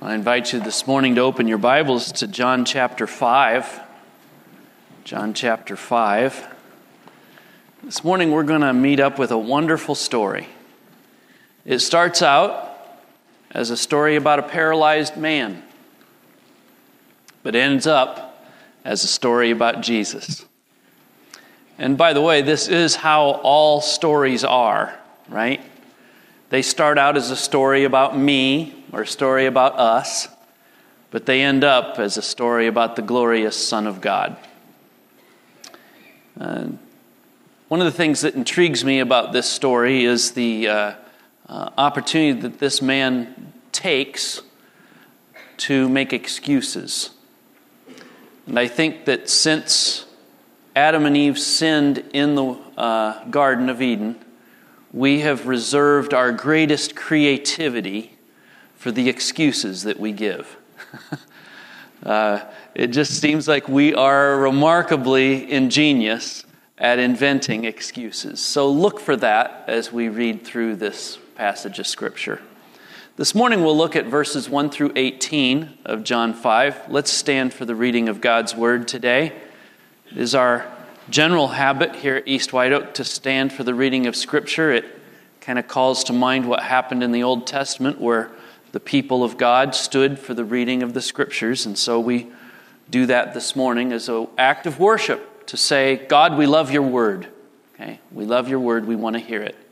I invite you this morning to open your Bibles to John chapter 5. John chapter 5. This morning we're going to meet up with a wonderful story. It starts out as a story about a paralyzed man, but ends up as a story about Jesus. And by the way, this is how all stories are, right? They start out as a story about me or a story about us, but they end up as a story about the glorious Son of God. One of the things that intrigues me about this story is the opportunity that this man takes to make excuses. And I think that since Adam and Eve sinned in the Garden of Eden, we have reserved our greatest creativity for the excuses that we give. It just seems like we are remarkably ingenious at inventing excuses. So look for that as we read through this passage of Scripture. This morning we'll look at verses 1 through 18 of John 5. Let's stand for the reading of God's Word today. It is our general habit here at East White Oak to stand for the reading of Scripture. It kind of calls to mind what happened in the Old Testament where the people of God stood for the reading of the Scriptures. And so we do that this morning as an act of worship to say, God, we love your Word. Okay, we love your Word. We want to hear it.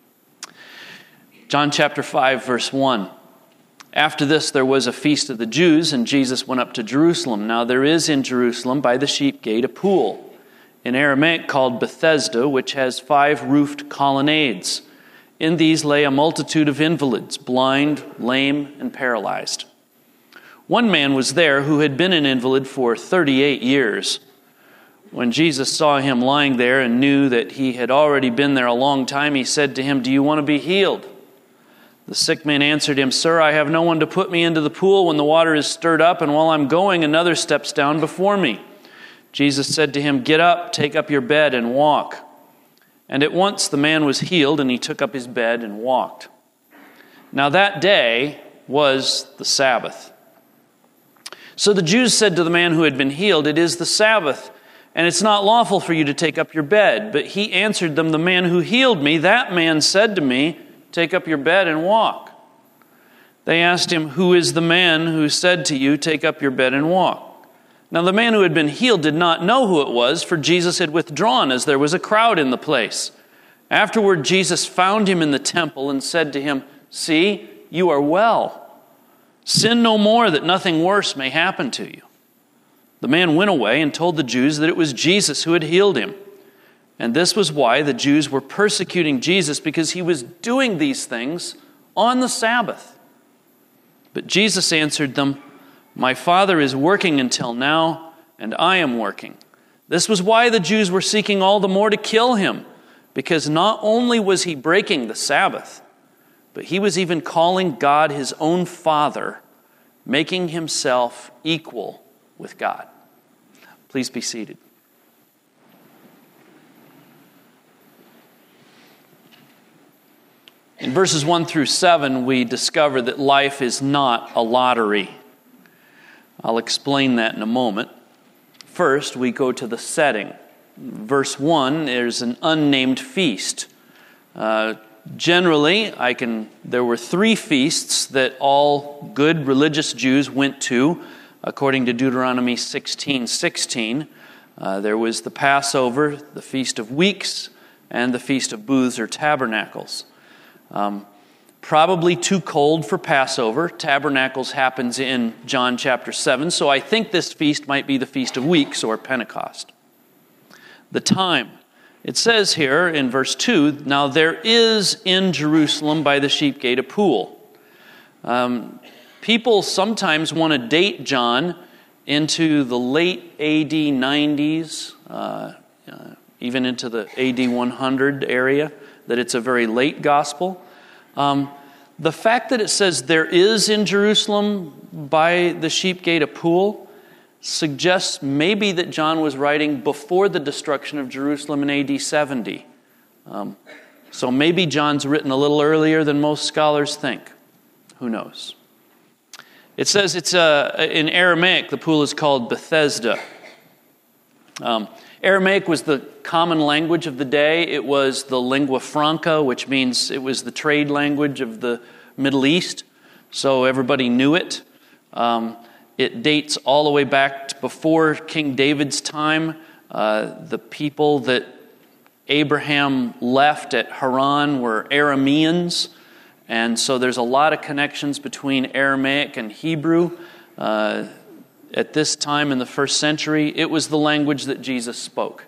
John chapter 5, verse 1. After this, there was a feast of the Jews, and Jesus went up to Jerusalem. Now there is in Jerusalem by the sheep gate a pool, in Aramaic called Bethesda, which has 5 roofed colonnades. In these lay a multitude of invalids, blind, lame, and paralyzed. One man was there who had been an invalid for 38 years. When Jesus saw him lying there and knew that he had already been there a long time, he said to him, "Do you want to be healed?" The sick man answered him, "Sir, I have no one to put me into the pool when the water is stirred up, and while I'm going, another steps down before me." Jesus said to him, "Get up, take up your bed, and walk." And at once the man was healed, and he took up his bed and walked. Now that day was the Sabbath. So the Jews said to the man who had been healed, "It is the Sabbath, and it's not lawful for you to take up your bed." But he answered them, "The man who healed me, that man said to me, 'Take up your bed and walk.'" They asked him, "Who is the man who said to you, 'Take up your bed and walk'?" Now the man who had been healed did not know who it was, for Jesus had withdrawn as there was a crowd in the place. Afterward, Jesus found him in the temple and said to him, "See, you are well. Sin no more, that nothing worse may happen to you." The man went away and told the Jews that it was Jesus who had healed him. And this was why the Jews were persecuting Jesus, because he was doing these things on the Sabbath. But Jesus answered them, "My Father is working until now, and I am working." This was why the Jews were seeking all the more to kill him, because not only was he breaking the Sabbath, but he was even calling God his own Father, making himself equal with God. Please be seated. In verses 1 through 7, we discover that life is not a lottery. I'll explain that in a moment. First, we go to the setting. Verse 1, there's an unnamed feast. Generally, there were 3 feasts that all good religious Jews went to, according to Deuteronomy 16:16. There was the Passover, the Feast of Weeks, and the Feast of Booths or Tabernacles. Probably too cold for Passover. Tabernacles happens in John chapter 7, so I think this feast might be the Feast of Weeks or Pentecost. The time. It says here in verse 2, "Now there is in Jerusalem by the sheep gate a pool." People sometimes want to date John into the late AD 90s, even into the AD 100 area, that it's a very late gospel. The fact that it says there is in Jerusalem by the sheep gate a pool suggests maybe that John was writing before the destruction of Jerusalem in AD 70. So maybe John's written a little earlier than most scholars think. Who knows? It says it's in Aramaic, the pool is called Bethesda. Aramaic was the common language of the day. It was the lingua franca, which means it was the trade language of the Middle East, so everybody knew it. It dates all the way back to before King David's time. The people that Abraham left at Haran were Arameans, and so there's a lot of connections between Aramaic and Hebrew. At this time in the first century, it was the language that Jesus spoke.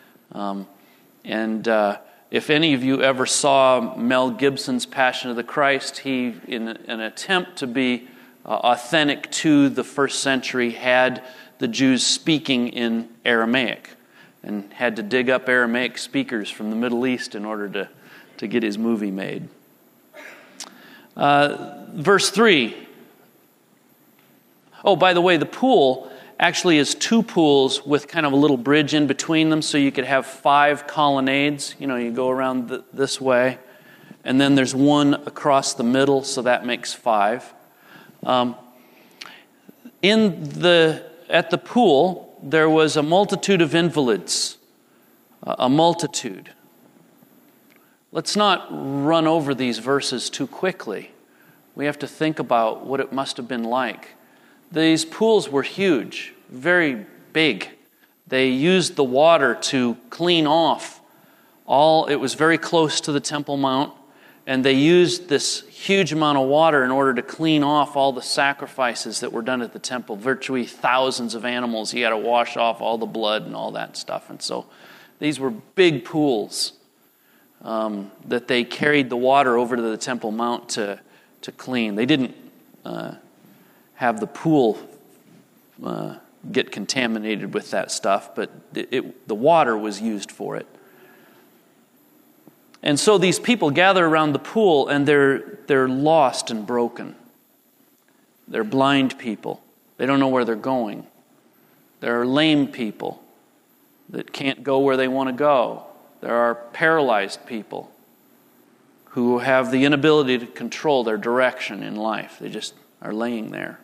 If any of you ever saw Mel Gibson's Passion of the Christ, he, in an attempt to be authentic to the first century, had the Jews speaking in Aramaic and had to dig up Aramaic speakers from the Middle East in order to get his movie made. Verse 3. Oh, by the way, the pool actually is two pools with kind of a little bridge in between them, so you could have 5 colonnades. You know, you go around this way, and then there's one across the middle, so that makes 5. At the pool, there was a multitude of invalids, a multitude. Let's not run over these verses too quickly. We have to think about what it must have been like. These pools were huge, very big. They used the water to clean off it was very close to the Temple Mount, and they used this huge amount of water in order to clean off all the sacrifices that were done at the temple. Virtually thousands of animals. You had to wash off all the blood and all that stuff. And so these were big pools that they carried the water over to the Temple Mount to clean. They didn't have the pool get contaminated with that stuff, but the water was used for it. And so these people gather around the pool, and they're lost and broken. They're blind people. They don't know where they're going. There are lame people that can't go where they want to go. There are paralyzed people who have the inability to control their direction in life. They just are laying there.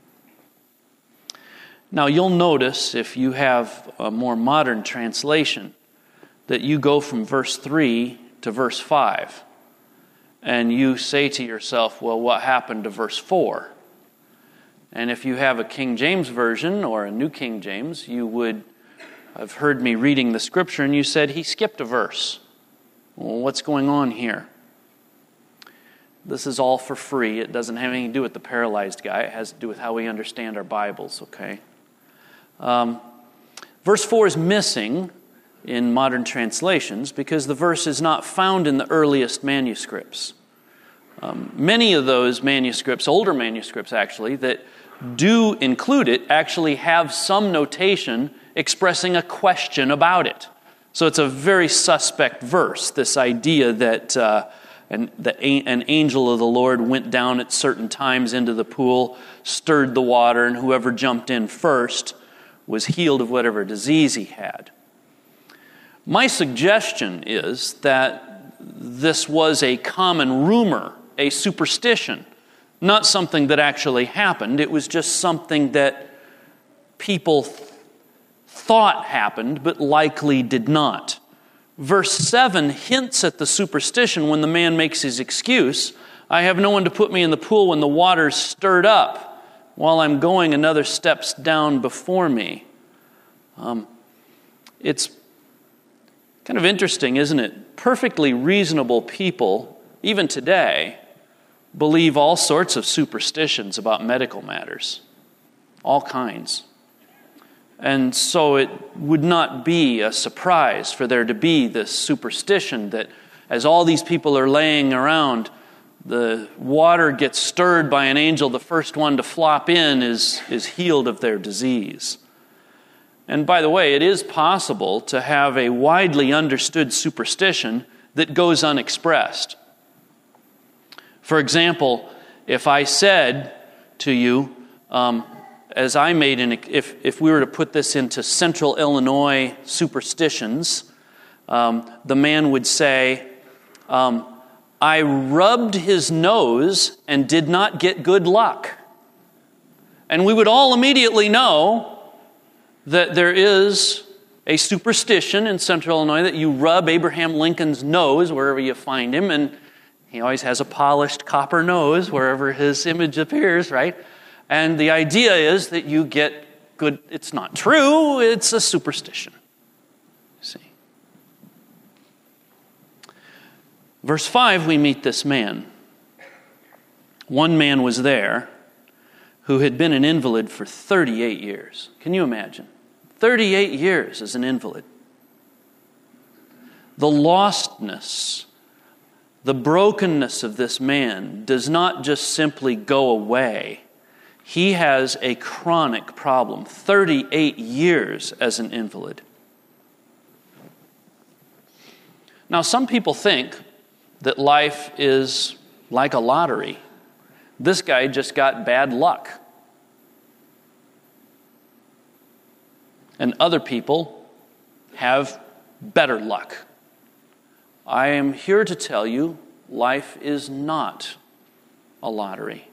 Now, you'll notice, if you have a more modern translation, that you go from verse 3 to verse 5. And you say to yourself, well, what happened to verse 4? And if you have a King James version or a New King James, you would have heard me reading the scripture and you said, he skipped a verse. Well, what's going on here? This is all for free. It doesn't have anything to do with the paralyzed guy. It has to do with how we understand our Bibles, okay? Verse 4 is missing in modern translations because the verse is not found in the earliest manuscripts. Many of those manuscripts, older manuscripts actually, that do include it, actually have some notation expressing a question about it. So it's a very suspect verse, this idea that an angel of the Lord went down at certain times into the pool, stirred the water, and whoever jumped in first was healed of whatever disease he had. My suggestion is that this was a common rumor, a superstition, not something that actually happened. It was just something that people thought happened, but likely did not. Verse 7 hints at the superstition when the man makes his excuse. I have no one to put me in the pool when the water's stirred up. While I'm going, another steps down before me. It's kind of interesting, isn't it? Perfectly reasonable people, even today, believe all sorts of superstitions about medical matters. All kinds. And so it would not be a surprise for there to be this superstition that as all these people are laying around, the water gets stirred by an angel, the first one to flop in is healed of their disease. And by the way, it is possible to have a widely understood superstition that goes unexpressed. For example, if I said to you, as I made if we were to put this into Central Illinois superstitions, the man would say, I rubbed his nose and did not get good luck. And we would all immediately know that there is a superstition in Central Illinois that you rub Abraham Lincoln's nose wherever you find him, and he always has a polished copper nose wherever his image appears, right? And the idea is that you get good. It's not true, it's a superstition. See. Verse 5, we meet this man. One man was there who had been an invalid for 38 years. Can you imagine? 38 years as an invalid. The lostness, the brokenness of this man does not just simply go away. He has a chronic problem. 38 years as an invalid. Now, some people think that life is like a lottery. This guy just got bad luck. And other people have better luck. I am here to tell you, life is not a lottery.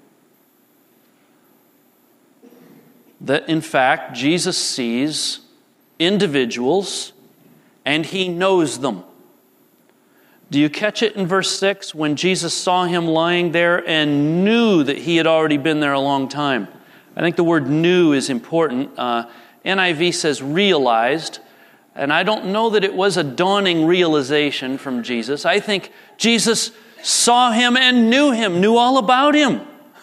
That, in fact, Jesus sees individuals and he knows them. Do you catch it in verse 6 when Jesus saw him lying there and knew that he had already been there a long time? I think the word knew is important. NIV says realized, and I don't know that it was a dawning realization from Jesus. I think Jesus saw him and knew all about him.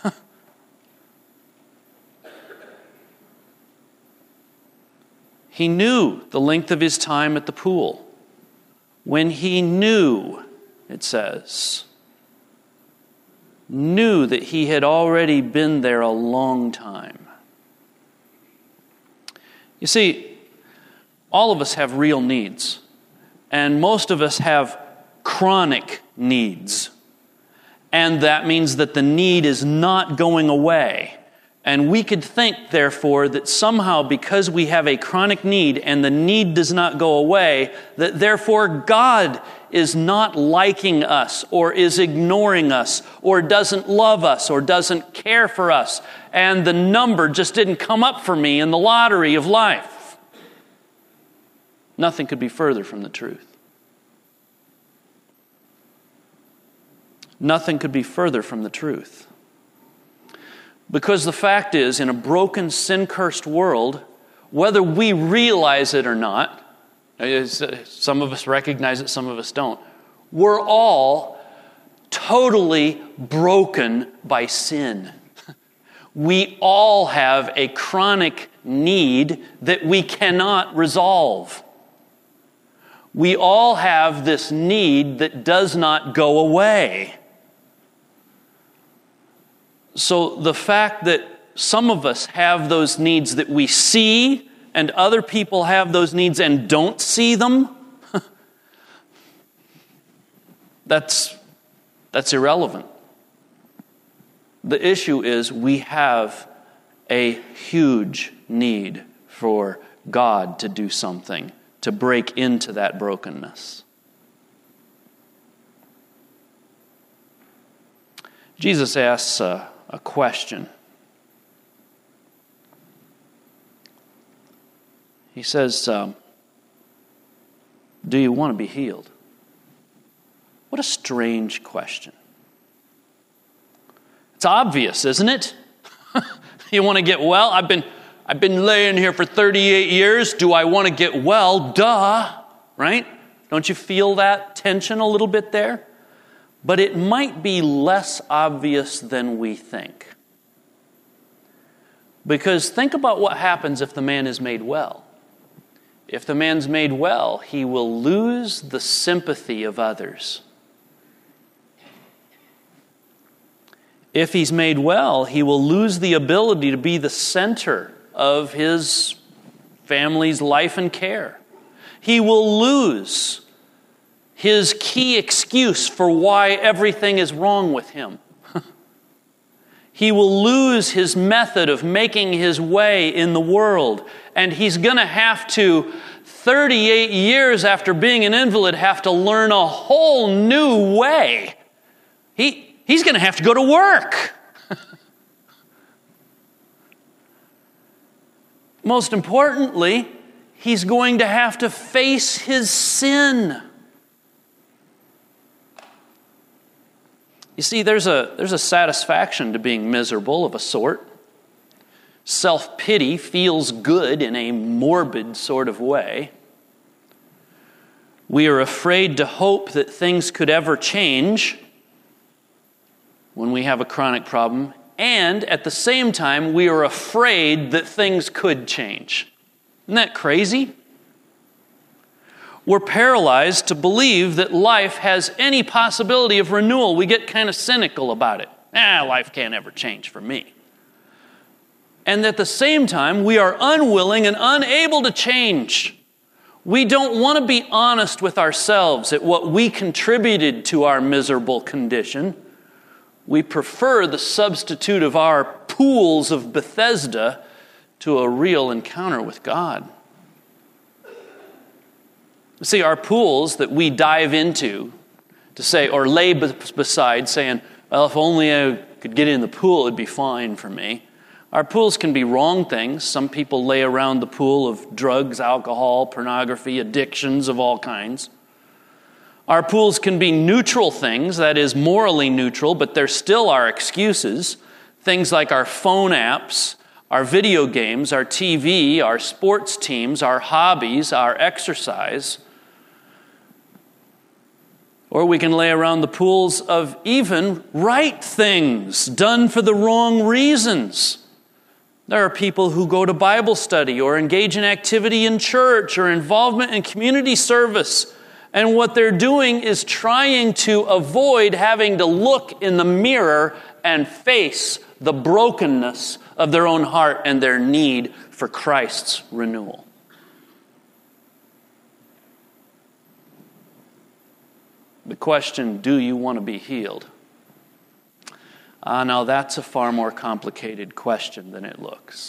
He knew the length of his time at the pool. When he knew, it says, knew that he had already been there a long time. You see, all of us have real needs, and most of us have chronic needs. And that means that the need is not going away. And we could think, therefore, that somehow because we have a chronic need and the need does not go away, that therefore God is not liking us or is ignoring us or doesn't love us or doesn't care for us. And the number just didn't come up for me in the lottery of life. Nothing could be further from the truth. Nothing could be further from the truth. Because the fact is, in a broken, sin-cursed world, whether we realize it or not, some of us recognize it, some of us don't, we're all totally broken by sin. We all have a chronic need that we cannot resolve. We all have this need that does not go away. So the fact that some of us have those needs that we see and other people have those needs and don't see them, that's irrelevant. The issue is we have a huge need for God to do something, to break into that brokenness. Jesus asks a question. He says, do you want to be healed? What a strange question. It's obvious, isn't it? You want to get well? I've been laying here for 38 years. Do I want to get well? Duh, right? Don't you feel that tension a little bit there? But it might be less obvious than we think. Because think about what happens if the man is made well. If the man's made well, he will lose the sympathy of others. If he's made well, he will lose the ability to be the center of his family's life and care. He will lose his key excuse for why everything is wrong with him. He will lose his method of making his way in the world. And he's going to have to, 38 years after being an invalid, have to learn a whole new way. He's going to have to go to work. most importantly, he's going to have to face his sin. You see, there's a satisfaction to being miserable of a sort. Self-pity feels good in a morbid sort of way. We are afraid to hope that things could ever change when we have a chronic problem, and at the same time, we are afraid that things could change. Isn't that crazy? We're paralyzed to believe that life has any possibility of renewal. We get kind of cynical about it. Life can't ever change for me. And at the same time, we are unwilling and unable to change. We don't want to be honest with ourselves at what we contributed to our miserable condition. We prefer the substitute of our pools of Bethesda to a real encounter with God. See, our pools that we dive into to say, or lay beside saying, well, if only I could get in the pool, it'd be fine for me. Our pools can be wrong things. Some people lay around the pool of drugs, alcohol, pornography, addictions of all kinds. Our pools can be neutral things, that is, morally neutral, but they're still our excuses. Things like our phone apps, our video games, our TV, our sports teams, our hobbies, our exercise. Or we can lay around the pools of even right things done for the wrong reasons. There are people who go to Bible study or engage in activity in church or involvement in community service. And what they're doing is trying to avoid having to look in the mirror and face the brokenness of their own heart and their need for Christ's renewal. The question, do you want to be healed? Now that's a far more complicated question than it looks.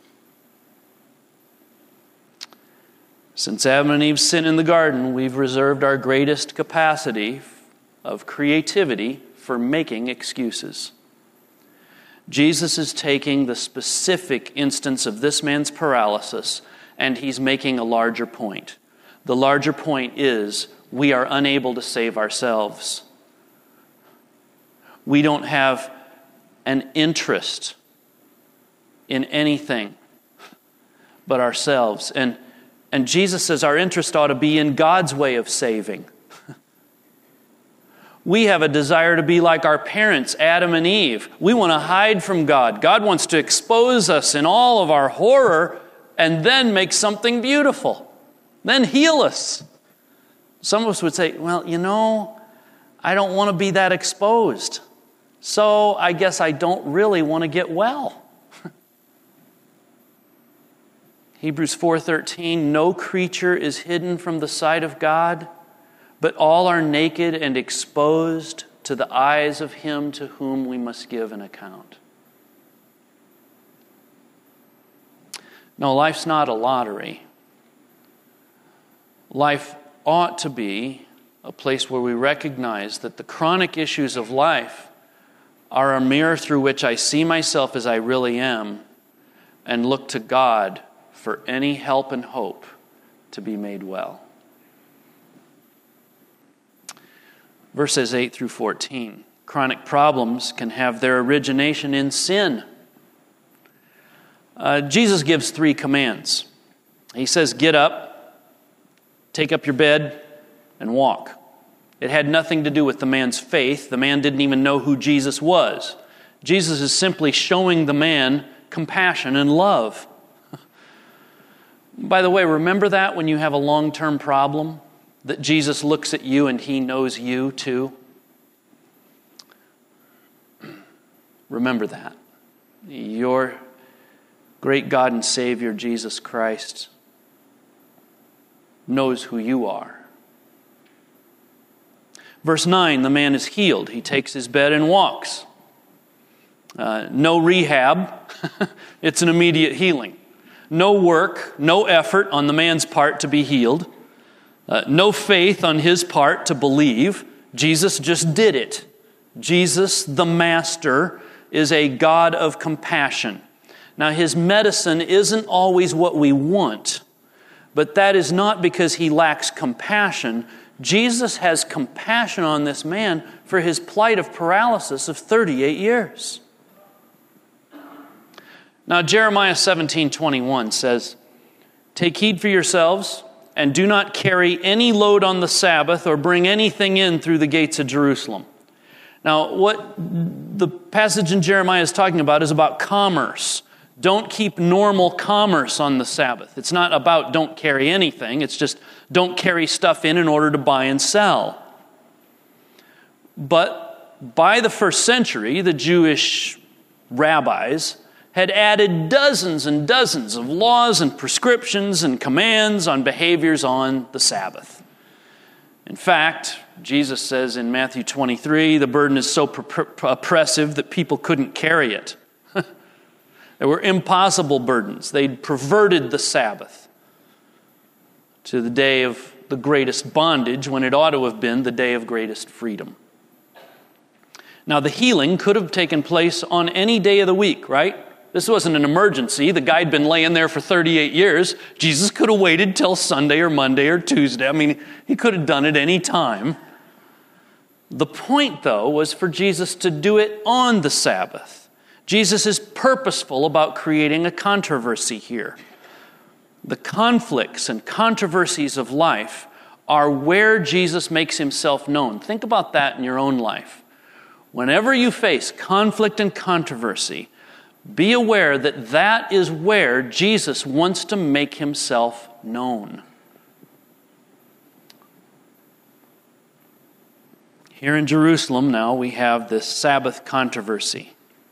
Since Adam and Eve's sin in the garden, we've reserved our greatest capacity of creativity for making excuses. Jesus is taking the specific instance of this man's paralysis, and he's making a larger point. The larger point is, we are unable to save ourselves. We don't have an interest in anything but ourselves. And Jesus says our interest ought to be in God's way of saving. We have a desire to be like our parents, Adam and Eve. We want to hide from God. God wants to expose us in all of our horror and then make something beautiful. Then heal us. Some of us would say, well, I don't want to be that exposed. So I guess I don't really want to get well. Hebrews 4:13, no creature is hidden from the sight of God, but all are naked and exposed to the eyes of him to whom we must give an account. No, life's not a lottery. Life ought to be a place where we recognize that the chronic issues of life are a mirror through which I see myself as I really am and look to God for any help and hope to be made well. Verses 8 through 14. Chronic problems can have their origination in sin. Jesus gives 3 commands. He says, get up, take up your bed, and walk. It had nothing to do with the man's faith. The man didn't even know who Jesus was. Jesus is simply showing the man compassion and love. By the way, remember that when you have a long-term problem, that Jesus looks at you and he knows you too? Remember that. Your great God and Savior, Jesus Christ, knows who you are. Verse 9, the man is healed. He takes his bed and walks. No rehab. It's an immediate healing. No work, no effort on the man's part to be healed. No faith on his part to believe. Jesus just did it. Jesus, the Master, is a God of compassion. Now, his medicine isn't always what we want, but that is not because he lacks compassion. Jesus has compassion on this man for his plight of paralysis of 38 years. Now, Jeremiah 17:21 says, "Take heed for yourselves, and do not carry any load on the Sabbath or bring anything in through the gates of Jerusalem." Now, what the passage in Jeremiah is talking about is about commerce. Don't keep normal commerce on the Sabbath. It's not about don't carry anything. It's just don't carry stuff in order to buy and sell. But by the first century, the Jewish rabbis had added dozens and dozens of laws and prescriptions and commands on behaviors on the Sabbath. In fact, Jesus says in Matthew 23, the burden is so oppressive that people couldn't carry it. There were impossible burdens. They'd perverted the Sabbath to the day of the greatest bondage when it ought to have been the day of greatest freedom. Now, the healing could have taken place on any day of the week, right? This wasn't an emergency. The guy had been laying there for 38 years. Jesus could have waited till Sunday or Monday or Tuesday. I mean, he could have done it any time. The point, though, was for Jesus to do it on the Sabbath. Jesus is purposeful about creating a controversy here. The conflicts and controversies of life are where Jesus makes himself known. Think about that in your own life. Whenever you face conflict and controversy, be aware that that is where Jesus wants to make himself known. Here in Jerusalem now we have this Sabbath controversy.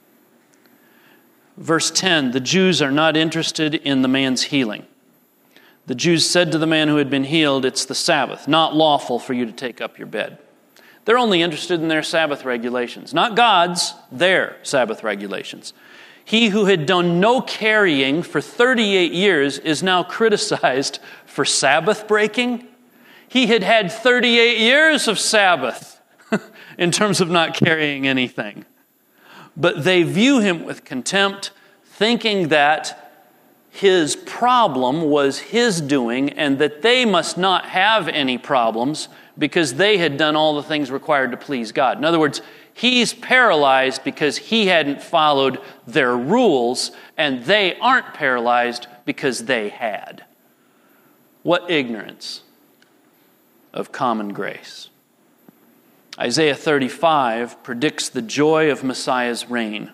Verse 10, the Jews are not interested in the man's healing. The Jews said to the man who had been healed, "It's the Sabbath, not lawful for you to take up your bed." They're only interested in their Sabbath regulations, not God's, their Sabbath regulations. He who had done no carrying for 38 years is now criticized for Sabbath breaking. He had had 38 years of Sabbath in terms of not carrying anything. But they view him with contempt, thinking that his problem was his doing and that they must not have any problems because they had done all the things required to please God. In other words, he's paralyzed because he hadn't followed their rules, and they aren't paralyzed because they had. What ignorance of common grace. Isaiah 35 predicts the joy of Messiah's reign.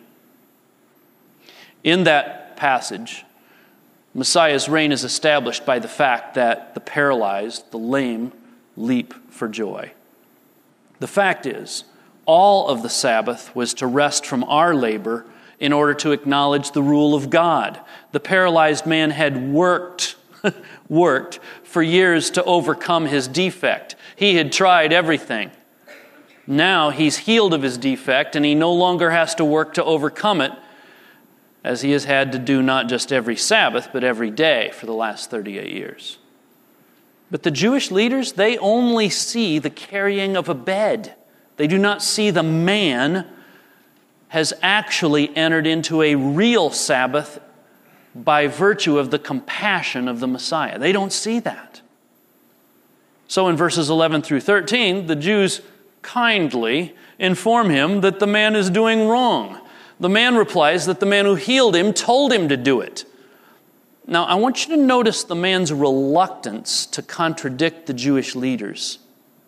In that passage, Messiah's reign is established by the fact that the paralyzed, the lame, leap for joy. The fact is, all of the Sabbath was to rest from our labor in order to acknowledge the rule of God. The paralyzed man had worked for years to overcome his defect. He had tried everything. Now he's healed of his defect, and he no longer has to work to overcome it, as he has had to do not just every Sabbath, but every day for the last 38 years. But the Jewish leaders, they only see the carrying of a bed. They do not see the man has actually entered into a real Sabbath by virtue of the compassion of the Messiah. They don't see that. So in verses 11 through 13, the Jews kindly inform him that the man is doing wrong. The man replies that the man who healed him told him to do it. Now, I want you to notice the man's reluctance to contradict the Jewish leaders.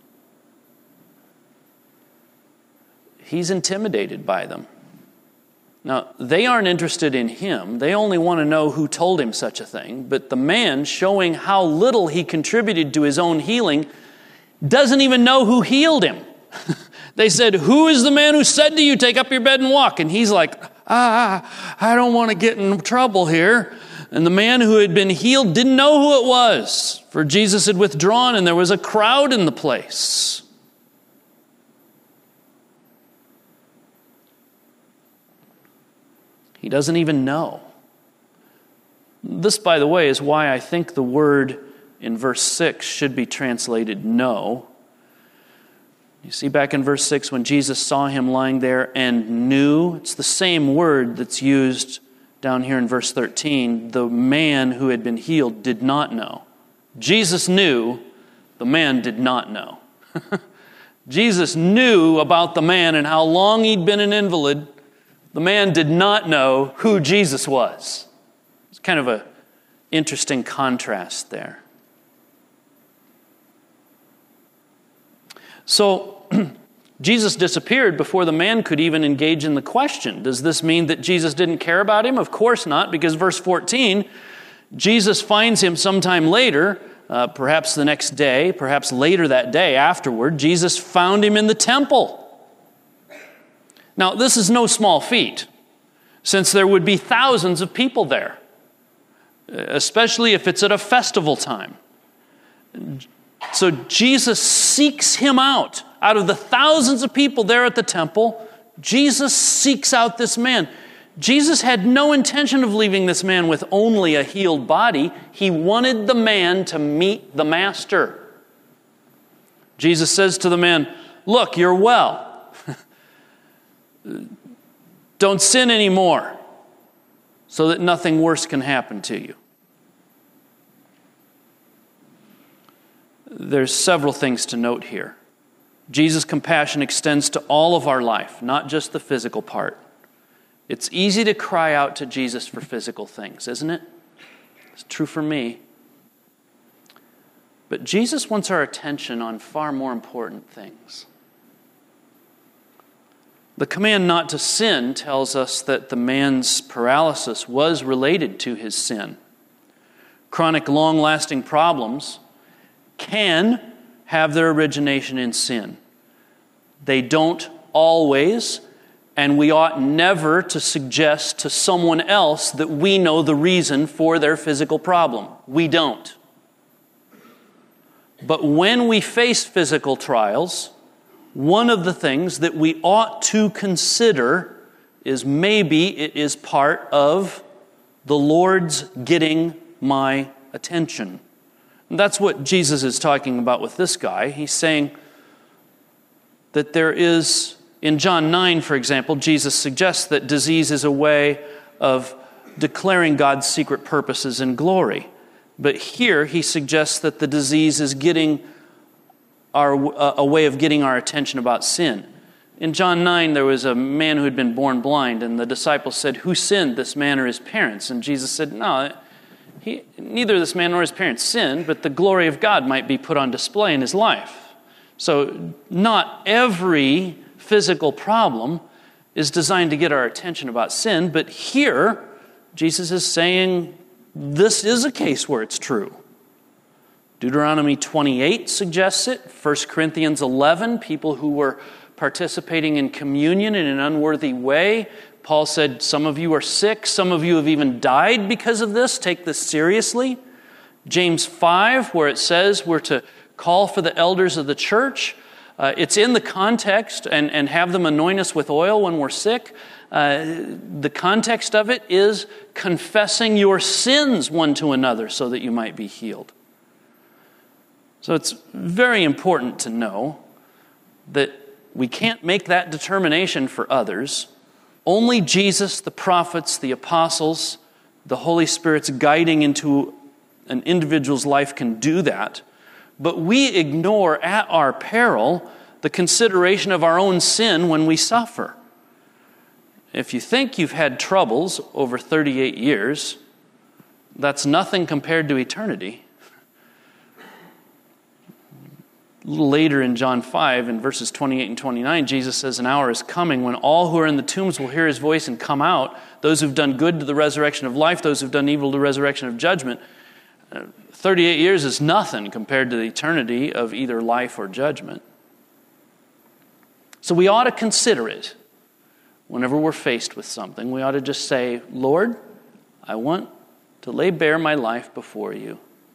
He's intimidated by them. Now, they aren't interested in him. They only want to know who told him such a thing. But the man, showing how little he contributed to his own healing, doesn't even know who healed him. They said, "Who is the man who said to you, 'Take up your bed and walk'?" And he's like, I don't want to get in trouble here. And the man who had been healed didn't know who it was, for Jesus had withdrawn and there was a crowd in the place. He doesn't even know. This, by the way, is why I think the word in verse 6 should be translated "know." You see back in verse 6, when Jesus saw him lying there and knew, it's the same word that's used down here in verse 13, the man who had been healed did not know. Jesus knew, the man did not know. Jesus knew about the man and how long he'd been an invalid. The man did not know who Jesus was. It's kind of an interesting contrast there. So, Jesus disappeared before the man could even engage in the question. Does this mean that Jesus didn't care about him? Of course not, because verse 14, Jesus finds him sometime later, perhaps the next day, perhaps later that day afterward. Jesus found him in the temple. Now, this is no small feat, since there would be thousands of people there, especially if it's at a festival time. So Jesus seeks him out. Out of the thousands of people there at the temple, Jesus seeks out this man. Jesus had no intention of leaving this man with only a healed body. He wanted the man to meet the master. Jesus says to the man, "Look, you're well. Don't sin anymore, so that nothing worse can happen to you." There's several things to note here. Jesus' compassion extends to all of our life, not just the physical part. It's easy to cry out to Jesus for physical things, isn't it? It's true for me. But Jesus wants our attention on far more important things. The command not to sin tells us that the man's paralysis was related to his sin. Chronic, long-lasting problems can have their origination in sin. They don't always, and we ought never to suggest to someone else that we know the reason for their physical problem. We don't. But when we face physical trials, one of the things that we ought to consider is maybe it is part of the Lord's getting my attention. And that's what Jesus is talking about with this guy. He's saying that there is, in John 9, for example, Jesus suggests that disease is a way of declaring God's secret purposes and glory. But here he suggests that the disease is a way of getting our attention about sin. In John 9, there was a man who had been born blind, and the disciples said, "Who sinned, this man or his parents?" And Jesus said, "No, neither this man nor his parents sinned, but the glory of God might be put on display in his life." So not every physical problem is designed to get our attention about sin, but here Jesus is saying this is a case where it's true. Deuteronomy 28 suggests it. 1 Corinthians 11, people who were participating in communion in an unworthy way, Paul said, "Some of you are sick, some of you have even died because of this. Take this seriously." James 5, where it says we're to call for the elders of the church. It's in the context, and have them anoint us with oil when we're sick. The context of it is confessing your sins one to another so that you might be healed. So it's very important to know that we can't make that determination for others. Only Jesus, the prophets, the apostles, the Holy Spirit's guiding into an individual's life can do that. But we ignore at our peril the consideration of our own sin when we suffer. If you think you've had troubles over 38 years, that's nothing compared to eternity. A little later in John 5, in verses 28 and 29, Jesus says, "An hour is coming when all who are in the tombs will hear his voice and come out, those who've done good to the resurrection of life, those who've done evil to the resurrection of judgment." 38 years is nothing compared to the eternity of either life or judgment. So we ought to consider it whenever we're faced with something. We ought to just say, "Lord, I want to lay bare my life before you.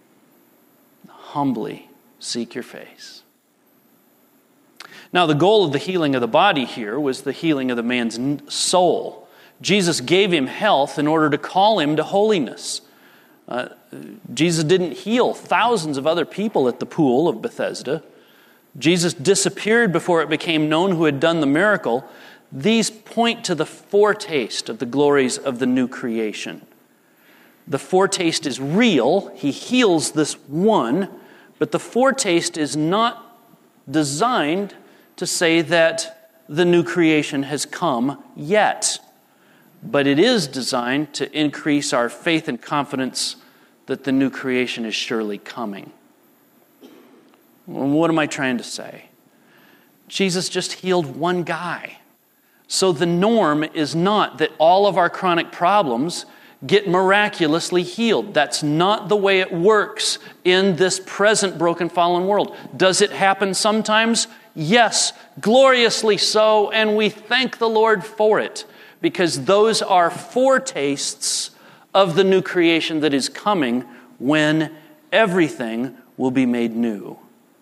Humbly seek your face." Now, the goal of the healing of the body here was the healing of the man's soul. Jesus gave him health in order to call him to holiness. Jesus didn't heal thousands of other people at the pool of Bethesda. Jesus disappeared before it became known who had done the miracle. these point to the foretaste of the glories of the new creation. The foretaste is real. He heals this one, but the foretaste is not designed to say that the new creation has come yet. But it is designed to increase our faith and confidence that the new creation is surely coming. Well, what am I trying to say? Jesus just healed one guy. So the norm is not that all of our chronic problems get miraculously healed. That's not the way it works in this present broken, fallen world. Does it happen sometimes? Yes, gloriously so, and we thank the Lord for it, because those are foretastes of the new creation that is coming when everything will be made new.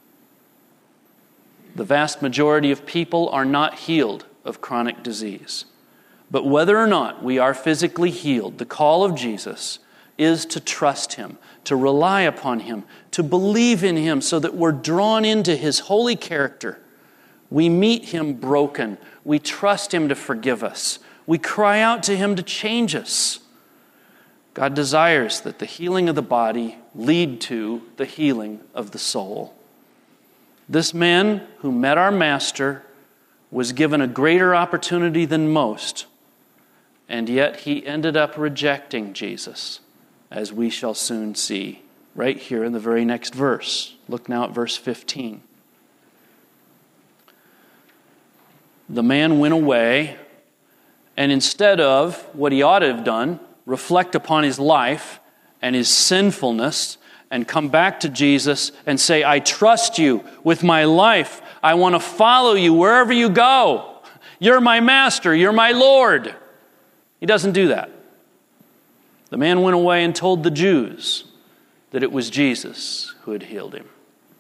The vast majority of people are not healed of chronic disease. But whether or not we are physically healed, the call of Jesus is to trust Him, to rely upon Him, to believe in Him so that we're drawn into His holy character. We meet Him broken. We trust Him to forgive us. We cry out to Him to change us. God desires that the healing of the body lead to the healing of the soul. This man who met our Master was given a greater opportunity than most, and yet he ended up rejecting Jesus, as we shall soon see right here in the very next verse. Look now at verse 15. The man went away, and instead of what he ought to have done, reflect upon his life and his sinfulness, and come back to Jesus and say, I trust you with my life. I want to follow you wherever you go. You're my master. You're my Lord. He doesn't do that. The man went away and told the Jews that it was Jesus who had healed him.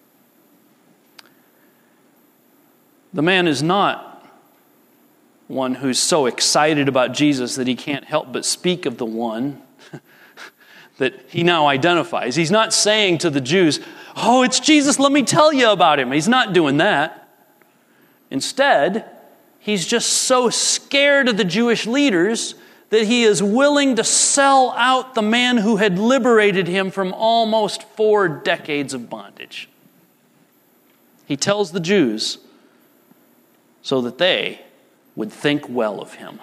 The man is not one who's so excited about Jesus that he can't help but speak of the one that he now identifies. He's not saying to the Jews, oh, it's Jesus, let me tell you about him. He's not doing that. Instead, he's just so scared of the Jewish leaders that he is willing to sell out the man who had liberated him from almost 4 decades of bondage. He tells the Jews so that they would think well of him.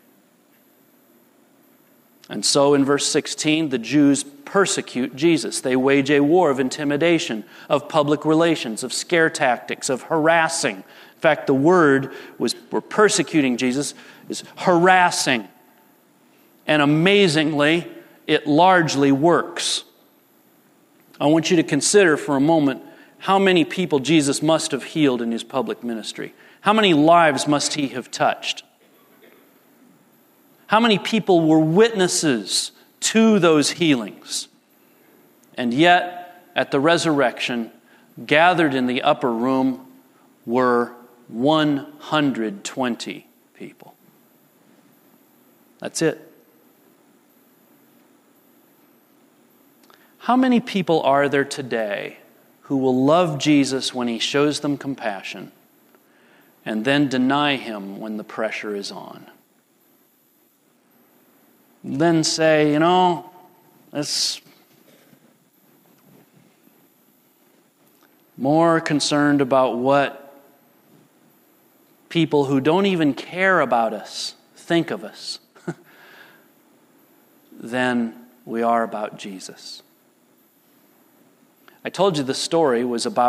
And so in verse 16, the Jews persecute Jesus. They wage a war of intimidation, of public relations, of scare tactics, of harassing. In fact, the word we're persecuting Jesus is harassing. And amazingly, it largely works. I want you to consider for a moment how many people Jesus must have healed in his public ministry. How many lives must he have touched? How many people were witnesses to those healings? And yet, at the resurrection, gathered in the upper room were 120 people. That's it. How many people are there today who will love Jesus when he shows them compassion and then deny him when the pressure is on? Then say, it's more concerned about what people who don't even care about us think of us than we are about Jesus. I told you the story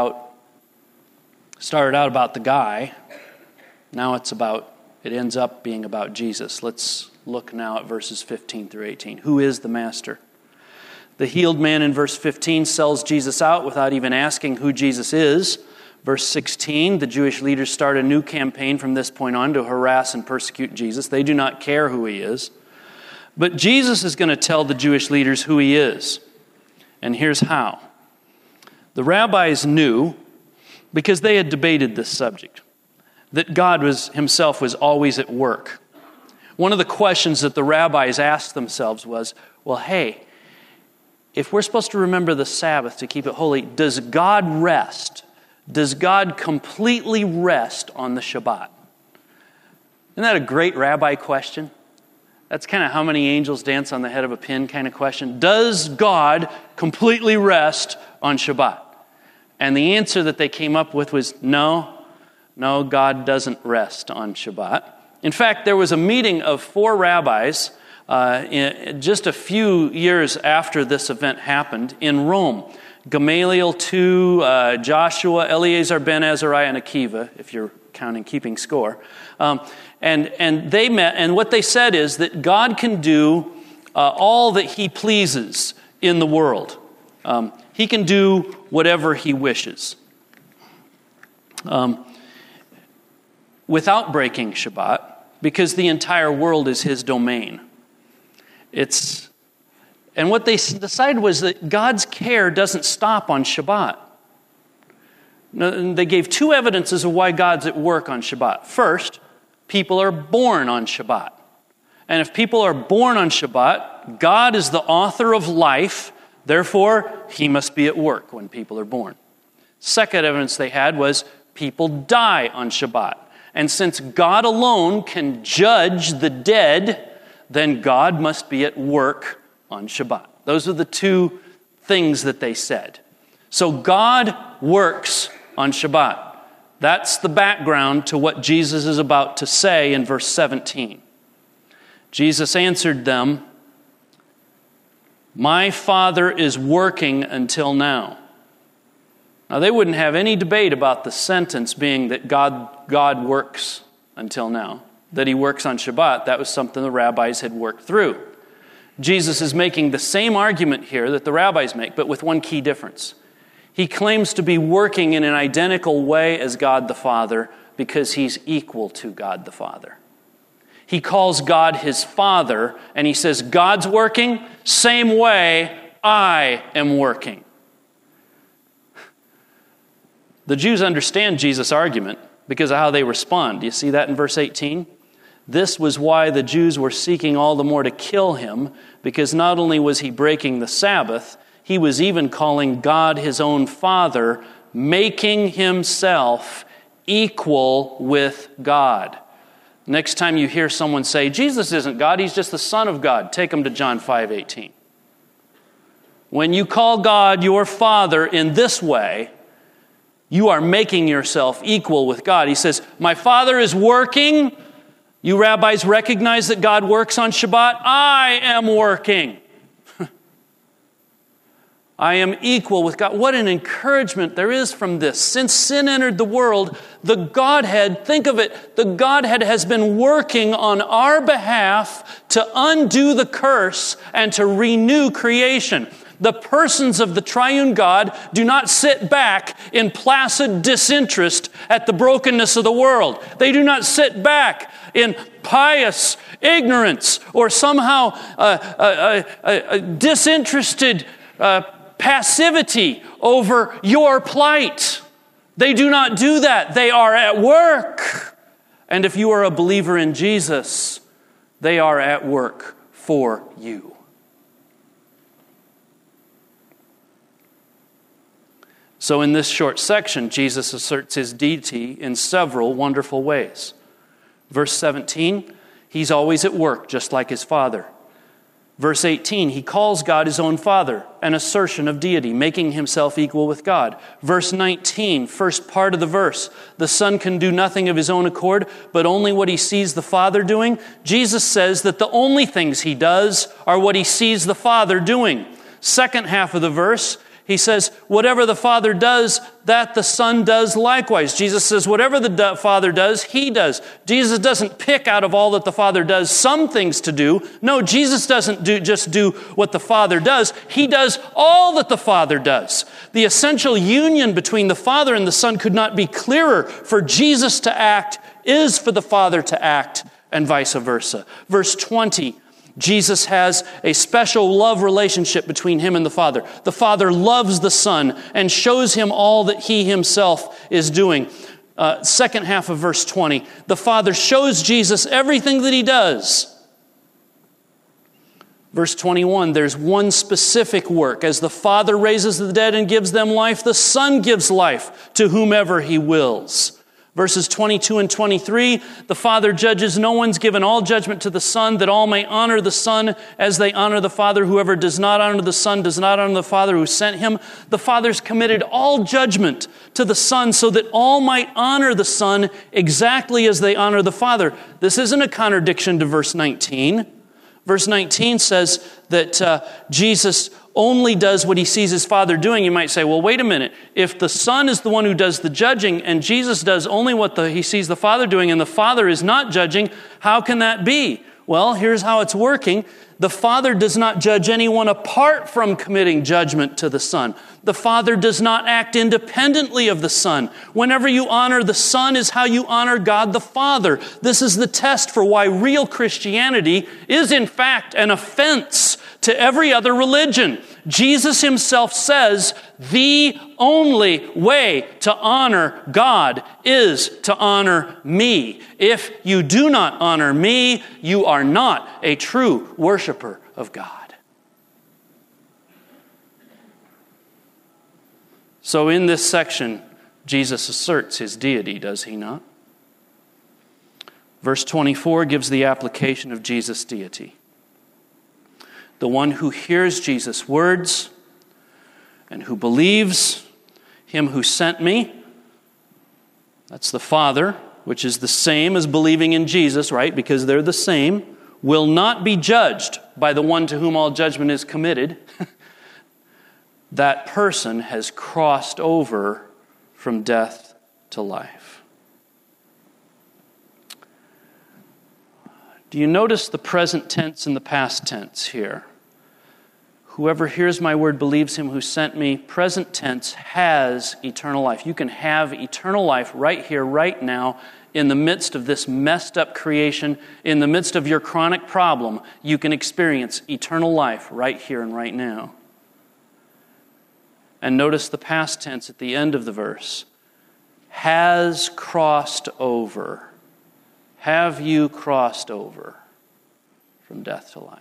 started out about the guy. Now it ends up being about Jesus. Let's look now at verses 15 through 18. Who is the master? The healed man in verse 15 sells Jesus out without even asking who Jesus is. Verse 16, the Jewish leaders start a new campaign from this point on to harass and persecute Jesus. They do not care who he is. But Jesus is going to tell the Jewish leaders who he is. And here's how. The rabbis knew, because they had debated this subject, that God himself was always at work. One of the questions that the rabbis asked themselves was, well, hey, if we're supposed to remember the Sabbath to keep it holy, does God rest? Does God completely rest on the Shabbat? Isn't that a great rabbi question? That's kind of how many angels dance on the head of a pin kind of question. Does God completely rest on Shabbat? And the answer that they came up with was no, God doesn't rest on Shabbat. In fact, there was a meeting of 4 rabbis just a few years after this event happened in Rome. Gamaliel II, Joshua, Eleazar ben Azariah, and Akiva, if you're keeping score. And they met, and what they said is that God can do all that He pleases in the world. He can do whatever He wishes without breaking Shabbat, because the entire world is His domain. And what they decided was that God's care doesn't stop on Shabbat. They gave 2 evidences of why God's at work on Shabbat. First, people are born on Shabbat. And if people are born on Shabbat, God is the author of life, therefore, He must be at work when people are born. Second evidence they had was people die on Shabbat. And since God alone can judge the dead, then God must be at work on Shabbat. Those are the 2 things that they said. So God works on Shabbat. That's the background to what Jesus is about to say in verse 17. Jesus answered them, "My Father is working until now." Now, they wouldn't have any debate about the sentence being that God works until now. That He works on Shabbat, that was something the rabbis had worked through. Jesus is making the same argument here that the rabbis make, but with one key difference. He claims to be working in an identical way as God the Father because He's equal to God the Father. He calls God His Father, and He says, God's working, same way I am working. The Jews understand Jesus' argument because of how they respond. Do you see that in verse 18? This was why the Jews were seeking all the more to kill Him, because not only was He breaking the Sabbath, He was even calling God His own Father, making Himself equal with God. Next time you hear someone say, Jesus isn't God, He's just the Son of God, take them to John 5:18. When you call God your Father in this way, you are making yourself equal with God. He says, my Father is working. You rabbis recognize that God works on Shabbat. I am working. I am equal with God. What an encouragement there is from this. Since sin entered the world, the Godhead, think of it, the Godhead has been working on our behalf to undo the curse and to renew creation. The persons of the triune God do not sit back in placid disinterest at the brokenness of the world. They do not sit back in pious ignorance or somehow disinterested passivity over your plight. They do not do that. They are at work. And if you are a believer in Jesus, they are at work for you. So in this short section, Jesus asserts His deity in several wonderful ways. Verse 17, He's always at work, just like His Father. Verse 18, He calls God His own Father, an assertion of deity, making Himself equal with God. Verse 19, first part of the verse, the Son can do nothing of His own accord, but only what He sees the Father doing. Jesus says that the only things He does are what He sees the Father doing. Second half of the verse, He says, whatever the Father does, that the Son does likewise. Jesus says, whatever the Father does, He does. Jesus doesn't pick out of all that the Father does some things to do. No, Jesus doesn't just do what the Father does. He does all that the Father does. The essential union between the Father and the Son could not be clearer. For Jesus to act is for the Father to act, and vice versa. Verse 20, Jesus has a special love relationship between Him and the Father. The Father loves the Son and shows Him all that He Himself is doing. Second half of verse 20. The Father shows Jesus everything that He does. Verse 21, there's one specific work. As the Father raises the dead and gives them life, the Son gives life to whomever He wills. Verses 22 and 23, the Father judges, no one's given all judgment to the Son, that all may honor the Son as they honor the Father. Whoever does not honor the Son does not honor the Father who sent him. The Father's committed all judgment to the Son so that all might honor the Son exactly as they honor the Father. This isn't a contradiction to verse 19. Verse 19 says that Jesus only does what he sees his Father doing. You might say, well, wait a minute. If the Son is the one who does the judging and Jesus does only what he sees the Father doing and the Father is not judging, how can that be? Well, here's how it's working. The Father does not judge anyone apart from committing judgment to the Son. The Father does not act independently of the Son. Whenever you honor the Son is how you honor God the Father. This is the test for why real Christianity is in fact an offense to every other religion. Jesus himself says the only way to honor God is to honor me. If you do not honor me, you are not a true worshiper of God. So in this section, Jesus asserts his deity, does he not? Verse 24 gives the application of Jesus' deity. The one who hears Jesus' words and who believes him who sent me, that's the Father, which is the same as believing in Jesus, right? Because they're the same, will not be judged by the one to whom all judgment is committed. That person has crossed over from death to life. Do you notice the present tense and the past tense here? Whoever hears my word believes him who sent me, present tense, has eternal life. You can have eternal life right here, right now, in the midst of this messed up creation, in the midst of your chronic problem. You can experience eternal life right here and right now. And notice the past tense at the end of the verse. Has crossed over. Have you crossed over from death to life?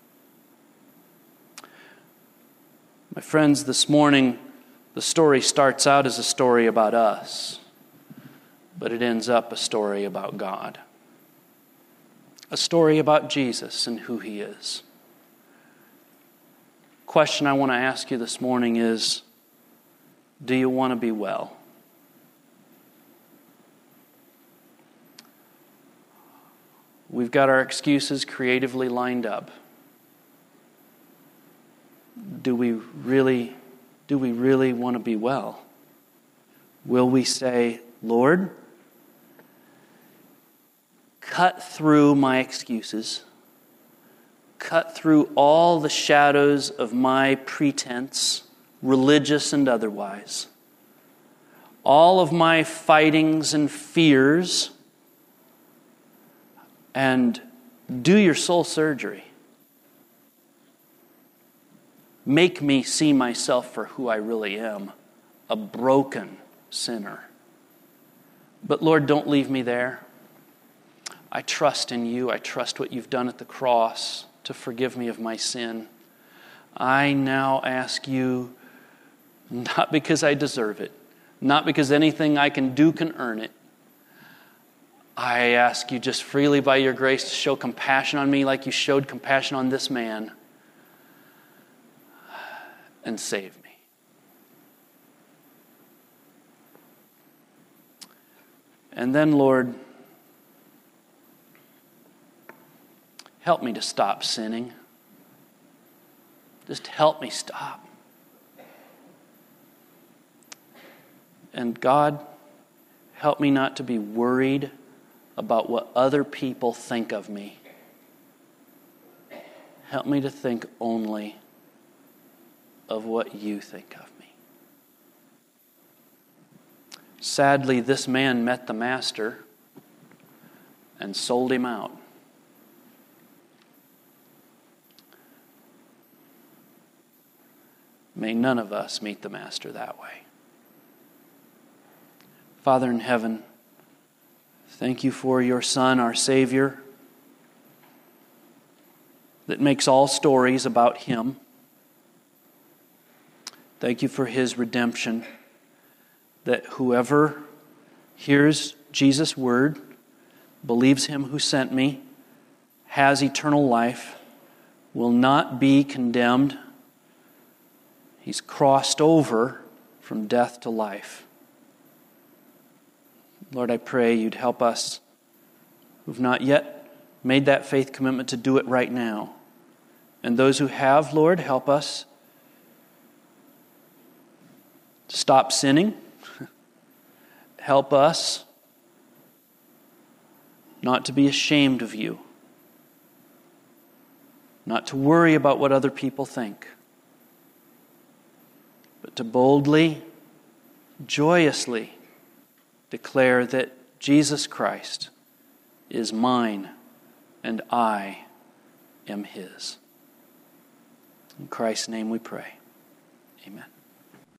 My friends, this morning, the story starts out as a story about us, but it ends up a story about God. A story about Jesus and who he is. Question I want to ask you this morning is, do you want to be well? We've got our excuses creatively lined up. Do we really want to be well? Will we say, Lord, cut through my excuses, cut through all the shadows of my pretense, religious and otherwise, all of my fightings and fears, and do your soul surgery. Make me see myself for who I really am, a broken sinner. But Lord, don't leave me there. I trust in you. I trust what you've done at the cross to forgive me of my sin. I now ask you, not because I deserve it, not because anything I can do can earn it. I ask you just freely by your grace to show compassion on me like you showed compassion on this man. And save me. And then, Lord, help me to stop sinning. Just help me stop. And God, help me not to be worried about what other people think of me. Help me to think only of what you think of me. Sadly, this man met the master and sold him out. May none of us meet the master that way. Father in heaven, thank you for your Son, our Savior, that makes all stories about him. Thank you for his redemption, that whoever hears Jesus' word, believes him who sent me, has eternal life, will not be condemned. He's crossed over from death to life. Lord, I pray you'd help us who've not yet made that faith commitment to do it right now. And those who have, Lord, help us stop sinning. Help us not to be ashamed of you, not to worry about what other people think, but to boldly, joyously declare that Jesus Christ is mine and I am his. In Christ's name we pray. Amen.